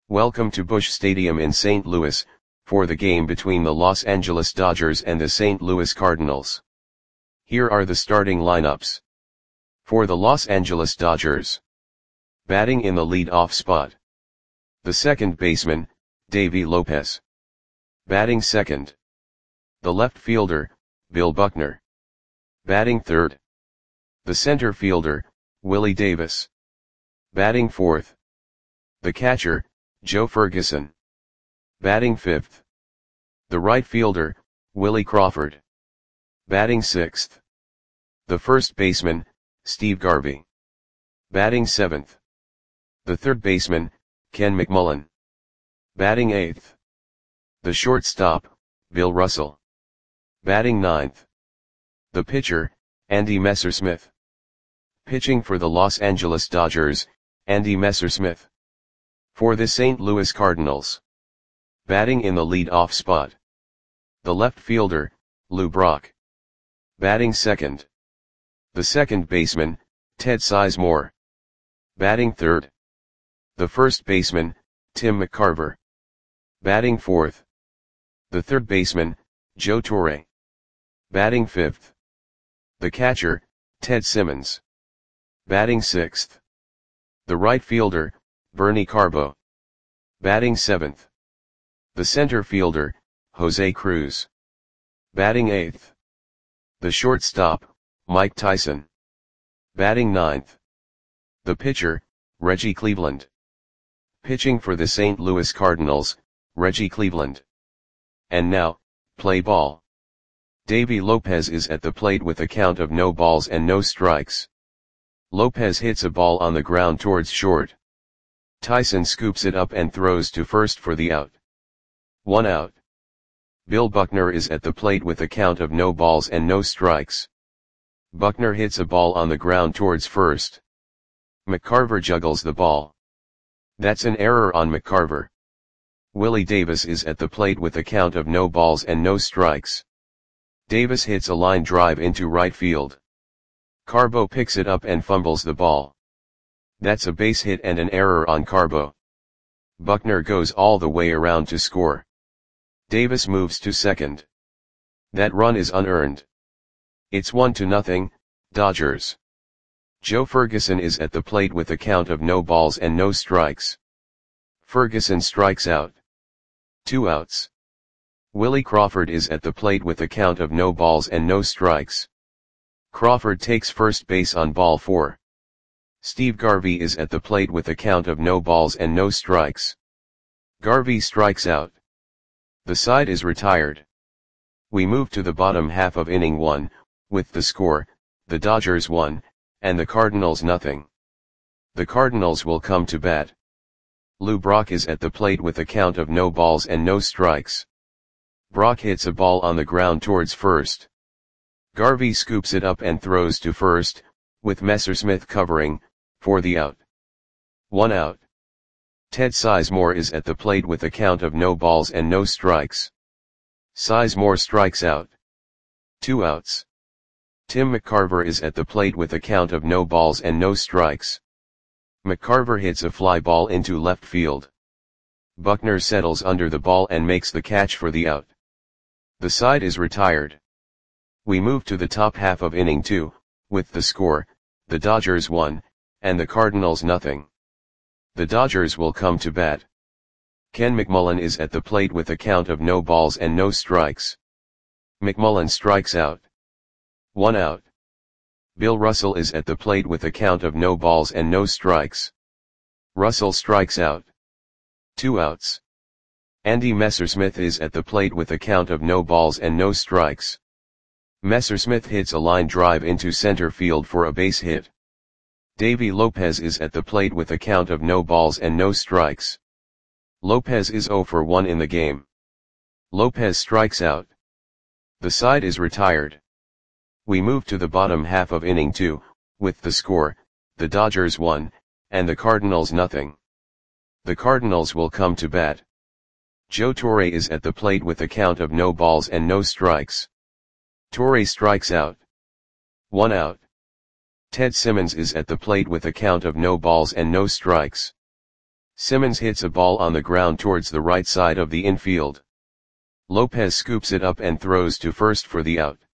Welcome to Busch Stadium in St. Louis, for the game between the Los Angeles Dodgers and the St. Louis Cardinals. Here are the starting lineups. For the Los Angeles Dodgers. Batting in the lead-off spot. The second baseman, Davey Lopez. Batting second. The left fielder, Bill Buckner. Batting third. The center fielder, Willie Davis. Batting fourth. The catcher, Joe Ferguson. Batting fifth. The right fielder, Willie Crawford. Batting sixth. The first baseman, Steve Garvey. Batting seventh. The third baseman, Ken McMullen. Batting eighth. The shortstop, Bill Russell. Batting ninth. The pitcher, Andy Messersmith. Pitching for the Los Angeles Dodgers, Andy Messersmith. For the St. Louis Cardinals. Batting in the lead-off spot. The left fielder, Lou Brock. Batting second. The second baseman, Ted Sizemore. Batting third. The first baseman, Tim McCarver. Batting fourth. The third baseman, Joe Torre. Batting fifth. The catcher, Ted Simmons. Batting sixth. The right fielder, Bernie Carbo. Batting seventh. The center fielder, Jose Cruz. Batting eighth. The shortstop, Mike Tyson. Batting ninth. The pitcher, Reggie Cleveland. Pitching for the St. Louis Cardinals, Reggie Cleveland. And now, play ball. Davey Lopez is at the plate with a count of no balls and no strikes. Lopez hits a ball on the ground towards short. Tyson scoops it up and throws to first for the out. 1 out. Bill Buckner is at the plate with a count of no balls and no strikes. Buckner hits a ball on the ground towards first. McCarver juggles the ball. That's an error on McCarver. Willie Davis is at the plate with a count of no balls and no strikes. Davis hits a line drive into right field. Carbo picks it up and fumbles the ball. That's a base hit and an error on Carbo. Buckner goes all the way around to score. Davis moves to second. That run is unearned. It's 1-0, Dodgers. Joe Ferguson is at the plate with a count of no balls and no strikes. Ferguson strikes out. 2 outs. Willie Crawford is at the plate with a count of no balls and no strikes. Crawford takes first base on ball 4. Steve Garvey is at the plate with a count of no balls and no strikes. Garvey strikes out. The side is retired. We move to the bottom half of inning 1, with the score, the Dodgers 1, and the Cardinals nothing. The Cardinals will come to bat. Lou Brock is at the plate with a count of no balls and no strikes. Brock hits a ball on the ground towards first. Garvey scoops it up and throws to first, with Messersmith covering, for the out. 1 out. Ted Sizemore is at the plate with a count of no balls and no strikes. Sizemore strikes out. 2 outs. Tim McCarver is at the plate with a count of no balls and no strikes. McCarver hits a fly ball into left field. Buckner settles under the ball and makes the catch for the out. The side is retired. We move to the top half of inning 2, with the score, the Dodgers 1, and the Cardinals nothing. The Dodgers will come to bat. Ken McMullen is at the plate with a count of no balls and no strikes. McMullen strikes out. 1 out. Bill Russell is at the plate with a count of no balls and no strikes. Russell strikes out. 2 outs. Andy Messersmith is at the plate with a count of no balls and no strikes. Messersmith hits a line drive into center field for a base hit. Davey Lopez is at the plate with a count of no balls and no strikes. Lopez is 0 for 1 in the game. Lopez strikes out. The side is retired. We move to the bottom half of inning 2, with the score, the Dodgers 1, and the Cardinals nothing. The Cardinals will come to bat. Joe Torre is at the plate with a count of no balls and no strikes. Torre strikes out. 1 out. Ted Simmons is at the plate with a count of no balls and no strikes. Simmons hits a ball on the ground towards the right side of the infield. Lopez scoops it up and throws to first for the out.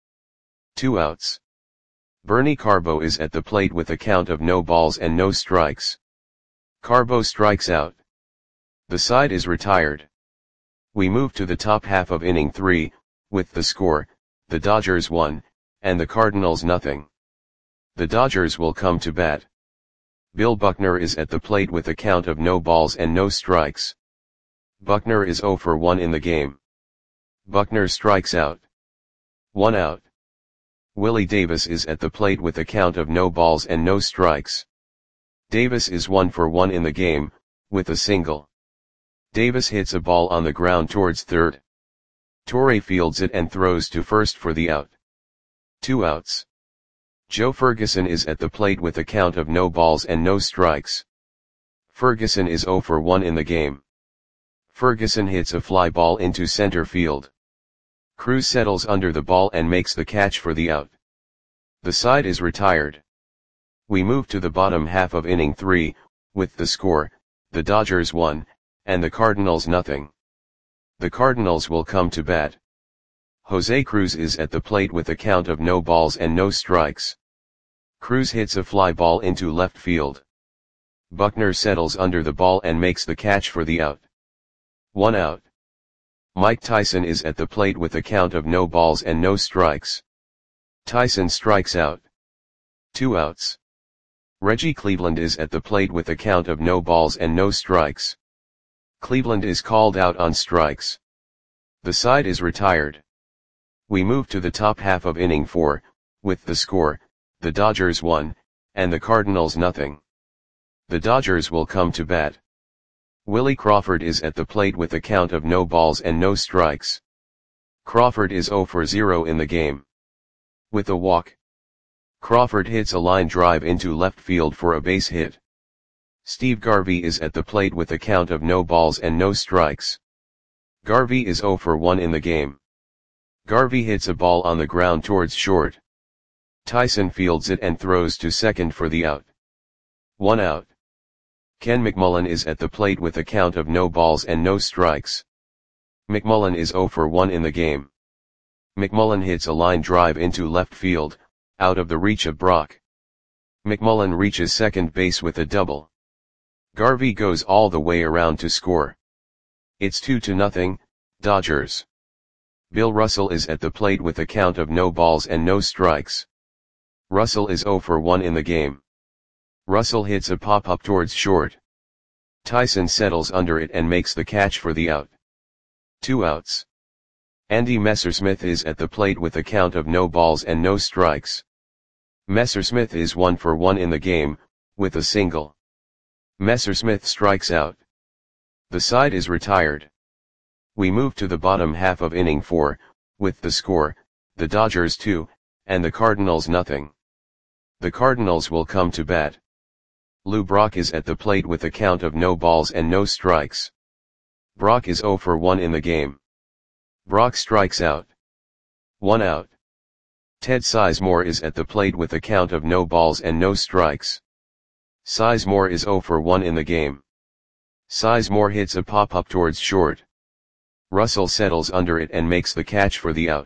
2 outs. Bernie Carbo is at the plate with a count of no balls and no strikes. Carbo strikes out. The side is retired. We move to the top half of inning 3, with the score, the Dodgers 1, and the Cardinals nothing. The Dodgers will come to bat. Bill Buckner is at the plate with a count of no balls and no strikes. Buckner is 0 for 1 in the game. Buckner strikes out. 1 out. Willie Davis is at the plate with a count of no balls and no strikes. Davis is 1 for 1 in the game, with a single. Davis hits a ball on the ground towards third. Torre fields it and throws to first for the out. 2 outs. Joe Ferguson is at the plate with a count of no balls and no strikes. Ferguson is 0 for 1 in the game. Ferguson hits a fly ball into center field. Cruz settles under the ball and makes the catch for the out. The side is retired. We move to the bottom half of inning 3, with the score, the Dodgers 1, and the Cardinals nothing. The Cardinals will come to bat. Jose Cruz is at the plate with a count of no balls and no strikes. Cruz hits a fly ball into left field. Buckner settles under the ball and makes the catch for the out. 1 out. Mike Tyson is at the plate with a count of no balls and no strikes. Tyson strikes out. 2 outs. Reggie Cleveland is at the plate with a count of no balls and no strikes. Cleveland is called out on strikes. The side is retired. We move to the top half of inning 4, with the score, the Dodgers 1, and the Cardinals nothing. The Dodgers will come to bat. Willie Crawford is at the plate with a count of no balls and no strikes. Crawford is 0 for 0 in the game. With a walk. Crawford hits a line drive into left field for a base hit. Steve Garvey is at the plate with a count of no balls and no strikes. Garvey is 0 for 1 in the game. Garvey hits a ball on the ground towards short. Tyson fields it and throws to second for the out. 1 out. Ken McMullen is at the plate with a count of no balls and no strikes. McMullen is 0 for 1 in the game. McMullen hits a line drive into left field, out of the reach of Brock. McMullen reaches second base with a double. Garvey goes all the way around to score. It's 2-0, Dodgers. Bill Russell is at the plate with a count of no balls and no strikes. Russell is 0 for 1 in the game. Russell hits a pop-up towards short. Tyson settles under it and makes the catch for the out. 2 outs. Andy Messersmith is at the plate with a count of no balls and no strikes. Messersmith is 1 for 1 in the game, with a single. Messersmith strikes out. The side is retired. We move to the bottom half of inning 4, with the score, the Dodgers 2, and the Cardinals nothing. The Cardinals will come to bat. Lou Brock is at the plate with a count of no balls and no strikes. Brock is 0 for 1 in the game. Brock strikes out. 1 out. Ted Sizemore is at the plate with a count of no balls and no strikes. Sizemore is 0 for 1 in the game. Sizemore hits a pop-up towards short. Russell settles under it and makes the catch for the out.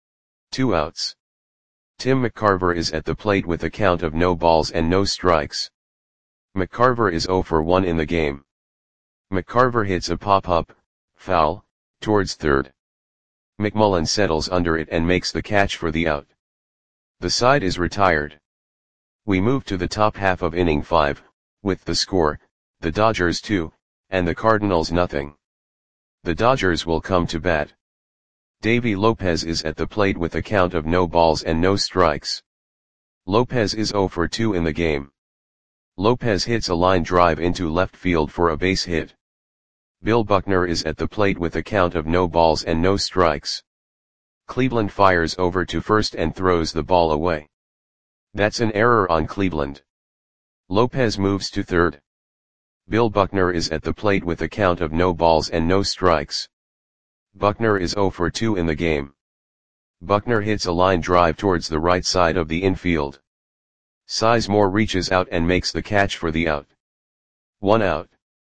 2 outs. Tim McCarver is at the plate with a count of no balls and no strikes. McCarver is 0 for 1 in the game. McCarver hits a pop-up, foul, towards third. McMullen settles under it and makes the catch for the out. The side is retired. We move to the top half of inning 5, with the score, the Dodgers 2, and the Cardinals nothing. The Dodgers will come to bat. Davey Lopez is at the plate with a count of no balls and no strikes. Lopez is 0 for 2 in the game. Lopez hits a line drive into left field for a base hit. Bill Buckner is at the plate with a count of no balls and no strikes. Cleveland fires over to first and throws the ball away. That's an error on Cleveland. Lopez moves to third. Bill Buckner is at the plate with a count of no balls and no strikes. Buckner is 0 for 2 in the game. Buckner hits a line drive towards the right side of the infield. Sizemore reaches out and makes the catch for the out. 1 out.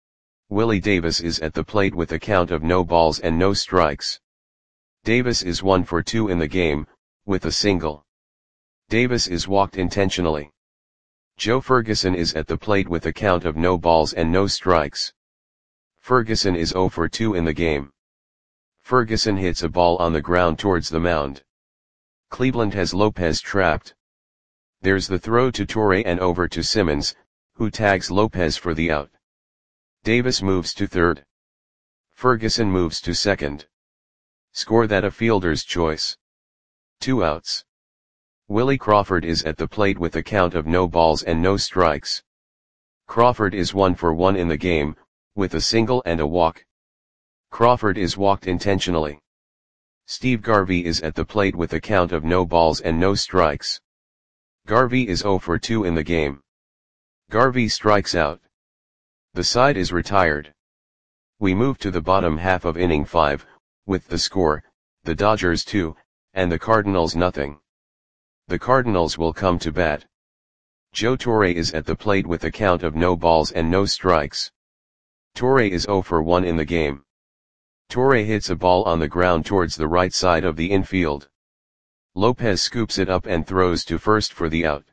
Willie Davis is at the plate with a count of no balls and no strikes. Davis is 1 for 2 in the game, with a single. Davis is walked intentionally. Joe Ferguson is at the plate with a count of no balls and no strikes. Ferguson is 0 for 2 in the game. Ferguson hits a ball on the ground towards the mound. Cleveland has Lopez trapped. There's the throw to Torre and over to Simmons, who tags Lopez for the out. Davis moves to third. Ferguson moves to second. Score that a fielder's choice. 2 outs. Willie Crawford is at the plate with a count of no balls and no strikes. Crawford is 1 for 1 in the game, with a single and a walk. Crawford is walked intentionally. Steve Garvey is at the plate with a count of no balls and no strikes. Garvey is 0 for 2 in the game. Garvey strikes out. The side is retired. We move to the bottom half of inning 5, with the score, the Dodgers 2, and the Cardinals nothing. The Cardinals will come to bat. Joe Torre is at the plate with a count of no balls and no strikes. Torre is 0 for 1 in the game. Torre hits a ball on the ground towards the right side of the infield. Lopez scoops it up and throws to first for the out.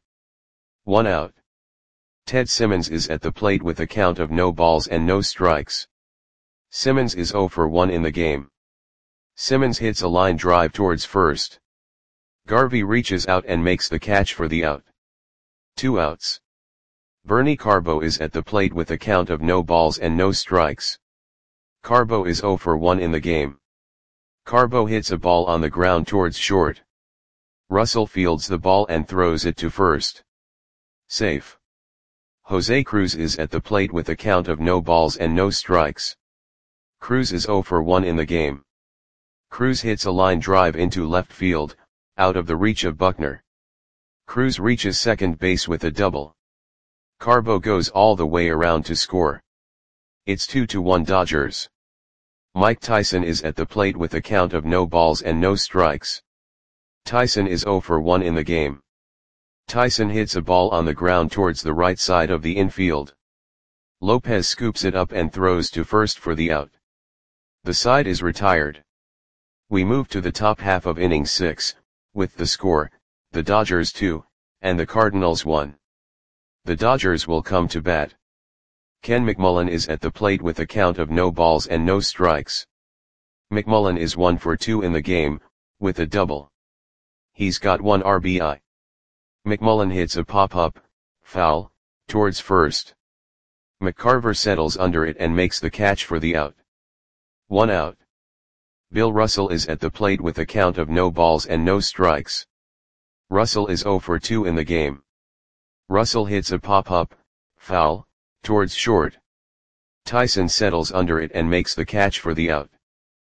1 out. Ted Simmons is at the plate with a count of no balls and no strikes. Simmons is 0 for 1 in the game. Simmons hits a line drive towards first. Garvey reaches out and makes the catch for the out. 2 outs. Bernie Carbo is at the plate with a count of no balls and no strikes. Carbo is 0 for 1 in the game. Carbo hits a ball on the ground towards short. Russell fields the ball and throws it to first. Safe. Jose Cruz is at the plate with a count of no balls and no strikes. Cruz is 0 for 1 in the game. Cruz hits a line drive into left field, out of the reach of Buckner. Cruz reaches second base with a double. Carbo goes all the way around to score. It's 2-1 Dodgers. Mike Tyson is at the plate with a count of no balls and no strikes. Tyson is 0 for 1 in the game. Tyson hits a ball on the ground towards the right side of the infield. Lopez scoops it up and throws to first for the out. The side is retired. We move to the top half of inning 6, with the score, the Dodgers 2, and the Cardinals 1. The Dodgers will come to bat. Ken McMullen is at the plate with a count of no balls and no strikes. McMullen is 1 for 2 in the game, with a double. He's got 1 RBI. McMullen hits a pop-up, foul, towards first. McCarver settles under it and makes the catch for the out. 1 out. Bill Russell is at the plate with a count of no balls and no strikes. Russell is 0 for 2 in the game. Russell hits a pop-up, foul, towards short. Tyson settles under it and makes the catch for the out.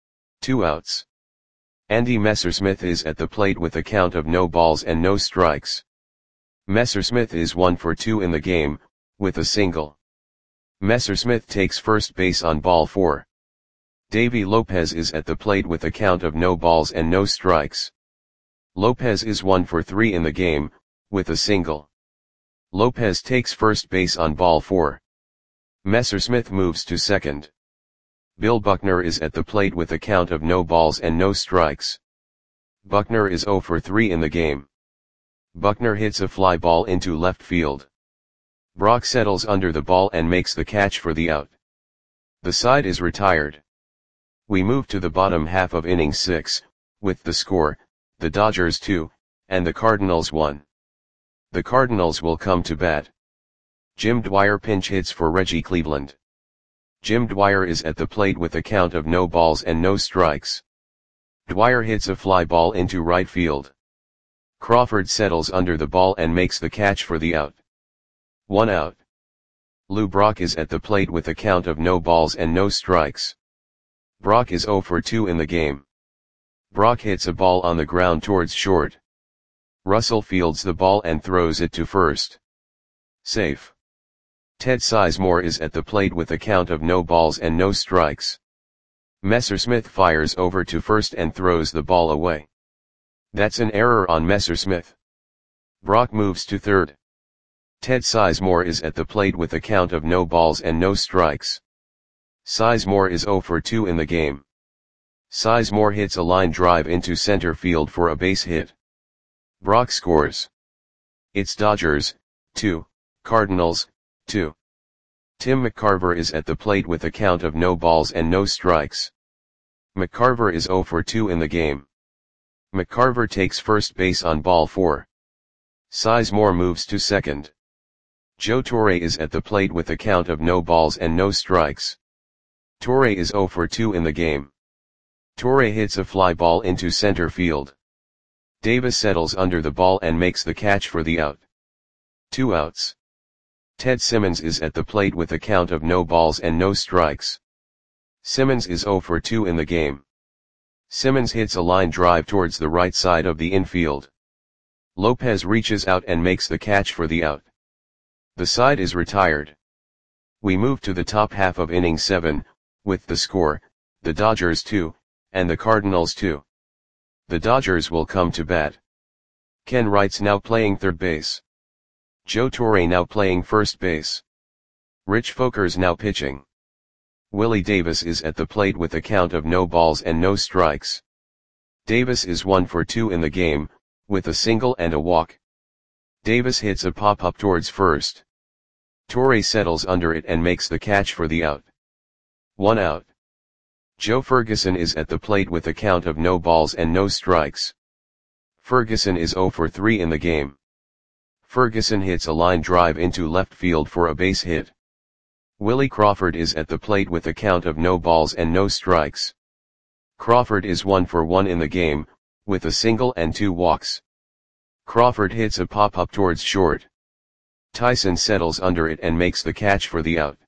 2 outs. Andy Messersmith is at the plate with a count of no balls and no strikes. Messersmith is 1 for 2 in the game, with a single. Messersmith takes first base on ball 4. Davy Lopez is at the plate with a count of no balls and no strikes. Lopez is 1 for 3 in the game, with a single. Lopez takes first base on ball 4. Messersmith moves to second. Bill Buckner is at the plate with a count of no balls and no strikes. Buckner is 0 for 3 in the game. Buckner hits a fly ball into left field. Brock settles under the ball and makes the catch for the out. The side is retired. We move to the bottom half of inning 6, with the score, the Dodgers 2, and the Cardinals 1. The Cardinals will come to bat. Jim Dwyer pinch hits for Reggie Cleveland. Jim Dwyer is at the plate with a count of no balls and no strikes. Dwyer hits a fly ball into right field. Crawford settles under the ball and makes the catch for the out. 1 out. Lou Brock is at the plate with a count of no balls and no strikes. Brock is 0 for 2 in the game. Brock hits a ball on the ground towards short. Russell fields the ball and throws it to first. Safe. Ted Sizemore is at the plate with a count of no balls and no strikes. Messersmith fires over to first and throws the ball away. That's an error on Messersmith. Brock moves to third. Ted Sizemore is at the plate with a count of no balls and no strikes. Sizemore is 0 for 2 in the game. Sizemore hits a line drive into center field for a base hit. Brock scores. It's Dodgers, 2, Cardinals, 2. Tim McCarver is at the plate with a count of no balls and no strikes. McCarver is 0 for 2 in the game. McCarver takes first base on ball 4. Sizemore moves to second. Joe Torre is at the plate with a count of no balls and no strikes. Torre is 0 for 2 in the game. Torre hits a fly ball into center field. Davis settles under the ball and makes the catch for the out. 2 outs. Ted Simmons is at the plate with a count of no balls and no strikes. Simmons is 0 for 2 in the game. Simmons hits a line drive towards the right side of the infield. Lopez reaches out and makes the catch for the out. The side is retired. We move to the top half of inning 7, with the score, the Dodgers 2, and the Cardinals 2. The Dodgers will come to bat. Ken Wright's now playing third base. Joe Torre now playing first base. Rich Folkers now pitching. Willie Davis is at the plate with a count of no balls and no strikes. Davis is 1 for 2 in the game, with a single and a walk. Davis hits a pop-up towards first. Torre settles under it and makes the catch for the out. 1 out. Joe Ferguson is at the plate with a count of no balls and no strikes. Ferguson is 0 for 3 in the game. Ferguson hits a line drive into left field for a base hit. Willie Crawford is at the plate with a count of no balls and no strikes. Crawford is 1 for 1 in the game, with a single and 2 walks. Crawford hits a pop-up towards short. Tyson settles under it and makes the catch for the out.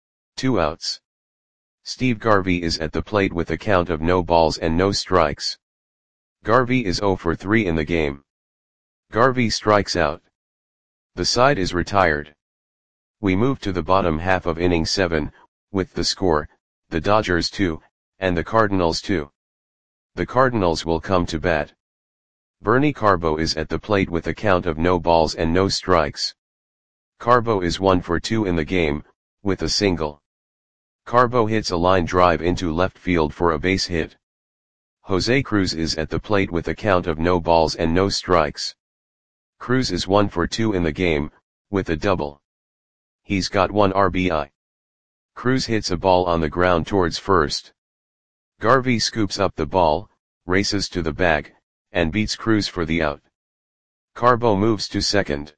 2 outs. Steve Garvey is at the plate with a count of no balls and no strikes. Garvey is 0 for 3 in the game. Garvey strikes out. The side is retired. We move to the bottom half of inning 7, with the score, the Dodgers 2, and the Cardinals 2. The Cardinals will come to bat. Bernie Carbo is at the plate with a count of no balls and no strikes. Carbo is 1 for 2 in the game, with a single. Carbo hits a line drive into left field for a base hit. Jose Cruz is at the plate with a count of no balls and no strikes. Cruz is 1 for 2 in the game, with a double. He's got 1 RBI. Cruz hits a ball on the ground towards first. Garvey scoops up the ball, races to the bag, and beats Cruz for the out. Carbo moves to second.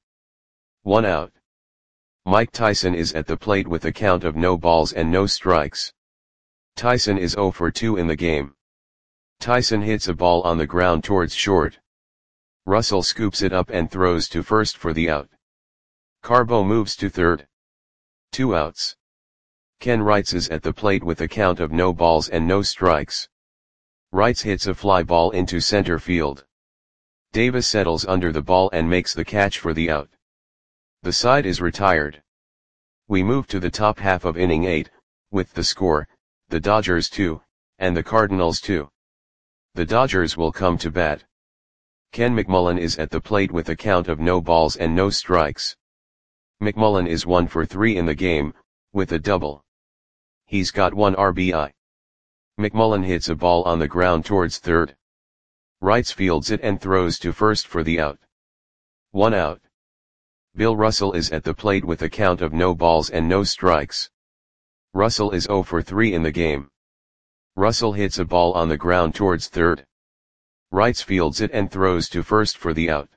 1 out. Mike Tyson is at the plate with a count of no balls and no strikes. Tyson is 0 for 2 in the game. Tyson hits a ball on the ground towards short. Russell scoops it up and throws to first for the out. Carbo moves to third. 2 outs. Ken Wrights is at the plate with a count of no balls and no strikes. Wrights hits a fly ball into center field. Davis settles under the ball and makes the catch for the out. The side is retired. We move to the top half of inning 8, with the score, the Dodgers 2, and the Cardinals 2. The Dodgers will come to bat. Ken McMullen is at the plate with a count of no balls and no strikes. McMullen is 1 for 3 in the game, with a double. He's got 1 RBI. McMullen hits a ball on the ground towards third. Wrights fields it and throws to first for the out. 1 out. Bill Russell is at the plate with a count of no balls and no strikes. Russell is 0 for 3 in the game. Russell hits a ball on the ground towards third. Wrights fields it and throws to first for the out.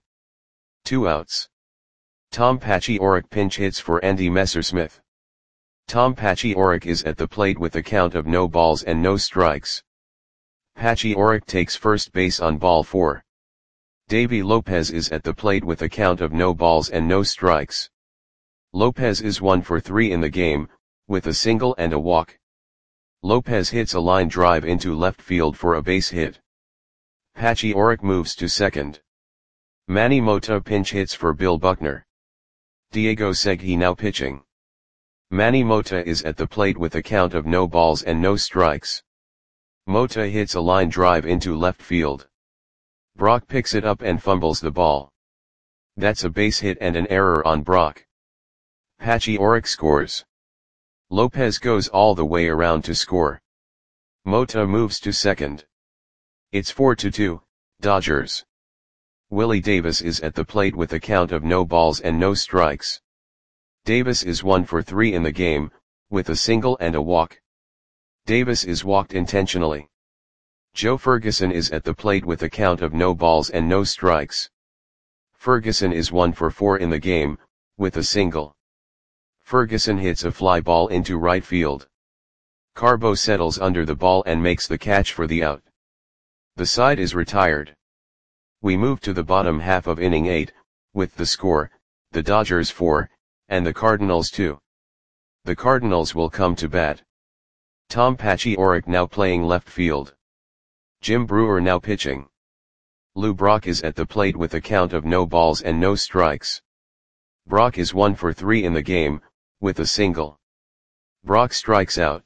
2 outs. Tom Paciorek pinch hits for Andy Messersmith. Tom Paciorek is at the plate with a count of no balls and no strikes. Paciorek takes first base on ball 4. Davy Lopez is at the plate with a count of no balls and no strikes. Lopez is 1 for 3 in the game, with a single and a walk. Lopez hits a line drive into left field for a base hit. Paciorek moves to second. Manny Mota pinch hits for Bill Buckner. Diego Segui now pitching. Manny Mota is at the plate with a count of no balls and no strikes. Mota hits a line drive into left field. Brock picks it up and fumbles the ball. That's a base hit and an error on Brock. Paciorek scores. Lopez goes all the way around to score. Mota moves to second. It's 4-2, Dodgers. Willie Davis is at the plate with a count of no balls and no strikes. Davis is 1 for 3 in the game, with a single and a walk. Davis is walked intentionally. Joe Ferguson is at the plate with a count of no balls and no strikes. Ferguson is 1 for 4 in the game, with a single. Ferguson hits a fly ball into right field. Carbo settles under the ball and makes the catch for the out. The side is retired. We move to the bottom half of inning 8, with the score, the Dodgers 4, and the Cardinals 2. The Cardinals will come to bat. Tom Paciorek now playing left field. Jim Brewer now pitching. Lou Brock is at the plate with a count of no balls and no strikes. Brock is 1 for 3 in the game, with a single. Brock strikes out.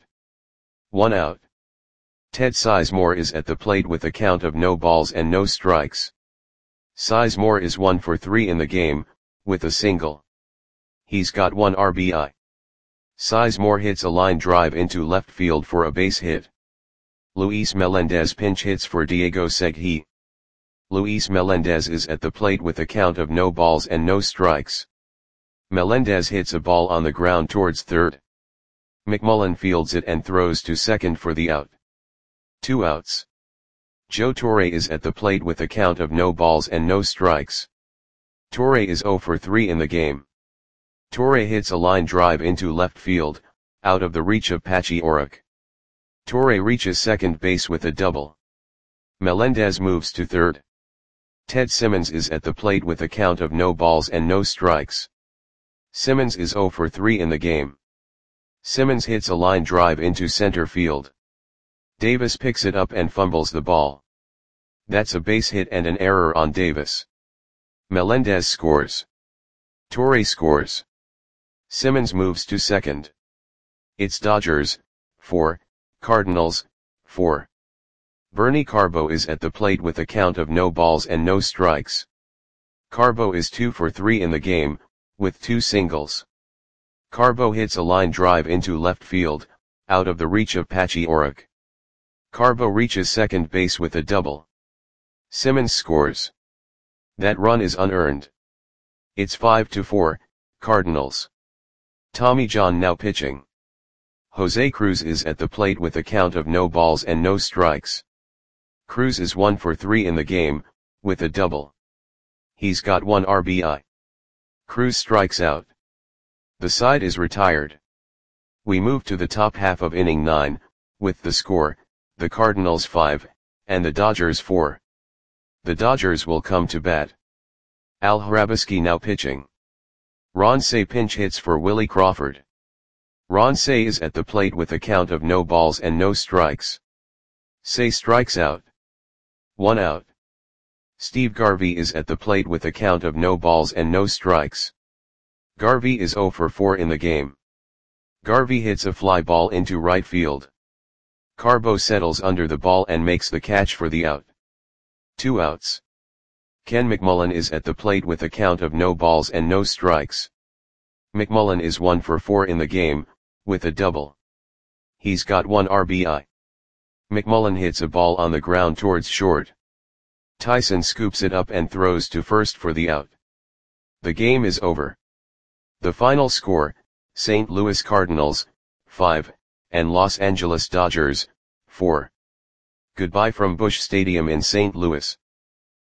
1 out. Ted Sizemore is at the plate with a count of no balls and no strikes. Sizemore is 1 for 3 in the game, with a single. He's got 1 RBI. Sizemore hits a line drive into left field for a base hit. Luis Melendez pinch hits for Diego Segui. Luis Melendez is at the plate with a count of no balls and no strikes. Melendez hits a ball on the ground towards third. McMullen fields it and throws to second for the out. 2 outs. Joe Torre is at the plate with a count of no balls and no strikes. Torre is 0 for 3 in the game. Torre hits a line drive into left field, out of the reach of Paciorek. Torre reaches second base with a double. Melendez moves to third. Ted Simmons is at the plate with a count of no balls and no strikes. Simmons is 0 for 3 in the game. Simmons hits a line drive into center field. Davis picks it up and fumbles the ball. That's a base hit and an error on Davis. Melendez scores. Torre scores. Simmons moves to second. It's Dodgers 4, Cardinals 4. Bernie Carbo is at the plate with a count of no balls and no strikes. Carbo is 2 for 3 in the game, with 2 singles. Carbo hits a line drive into left field, out of the reach of Paciorek. Carbo reaches second base with a double. Simmons scores. That run is unearned. It's 5-4, Cardinals. Tommy John now pitching. Jose Cruz is at the plate with a count of no balls and no strikes. Cruz is 1 for 3 in the game, with a double. He's got 1 RBI. Cruz strikes out. The side is retired. We move to the top half of inning 9, with the score, the Cardinals 5, and the Dodgers 4. The Dodgers will come to bat. Al Hrabosky now pitching. Ron Cey pinch hits for Willie Crawford. Ron Cey is at the plate with a count of no balls and no strikes. Cey strikes out. 1 out. Steve Garvey is at the plate with a count of no balls and no strikes. Garvey is 0 for 4 in the game. Garvey hits a fly ball into right field. Carbo settles under the ball and makes the catch for the out. 2 outs. Ken McMullen is at the plate with a count of no balls and no strikes. McMullen is 1 for 4 in the game, with a double. He's got 1 RBI. McMullen hits a ball on the ground towards short. Tyson scoops it up and throws to first for the out. The game is over. The final score, St. Louis Cardinals 5, and Los Angeles Dodgers 4. Goodbye from Busch Stadium in St. Louis.